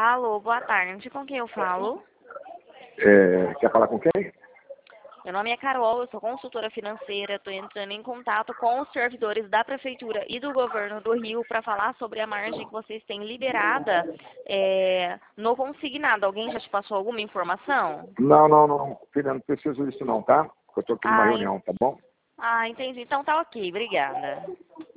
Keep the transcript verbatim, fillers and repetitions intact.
Alô, boa tarde. Com quem eu falo? É, quer falar com quem? Meu nome é Carol, eu sou consultora financeira. Estou entrando em contato com os servidores da Prefeitura e do Governo do Rio para falar sobre a margem que vocês têm liberada é, no consignado. Alguém já te passou alguma informação? Não, não, não. Filha, não preciso disso não, tá? Eu estou aqui numa Ah, en- reunião, tá bom? ah, entendi. Então tá ok, obrigada.